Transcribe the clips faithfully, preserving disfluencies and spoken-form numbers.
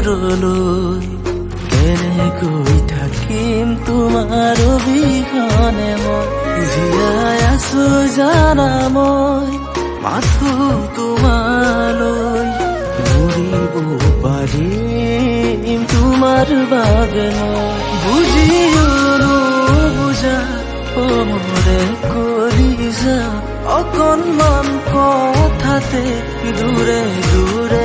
দূৰলৈ কেনেকৈ থাকিম তোমাৰ অবিহনে মই জীয়াই আছো জানা মই মাথো তোমালৈ ঘূৰিব পাৰিম তোমাৰ বাবে মই বুজিও নুবুজা মৰে কৰি যা অকণমান কথাতে দূৰে দূৰে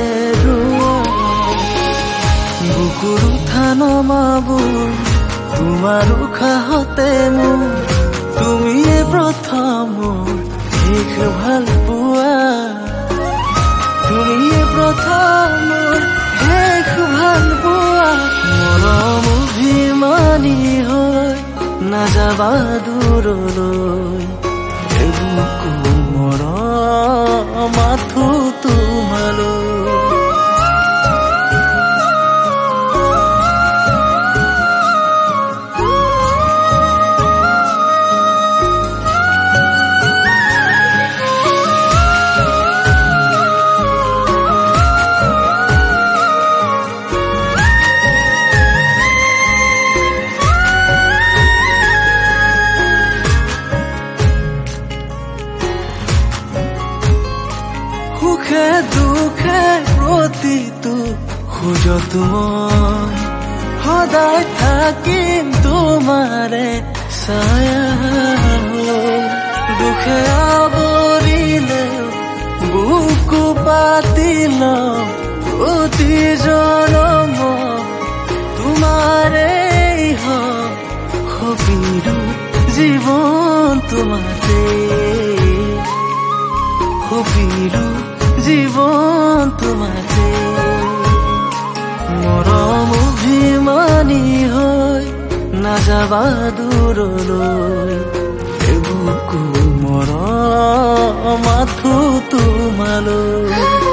বুকুৰ উঠা নমাবোৰ তোমাৰ উশাহতে মোৰ তুমিয়ে প্ৰথম শেষ ভাল পোৱা তুমিয়ে প্ৰথম মোৰ শেষ ভাল পোৱা মৰম অভিমানী হৈ নাযাবা দূৰলৈ বুকু মৰম মাথো তোমালৈ সুখে দুখে প্ৰতিটো খোজত মই সদায় থাকিম তোমাৰে ছায়া দুখে আৱৰিলে বুকু পাতিল প্ৰতি জনম তোমাৰে সবিৰু জীৱন তোমাৰে সবিৰু জীবন তোমাতে মৰম অভিমানী হৈ নাযাবা দূৰলৈ বুকু মৰম মাথো তোমালৈ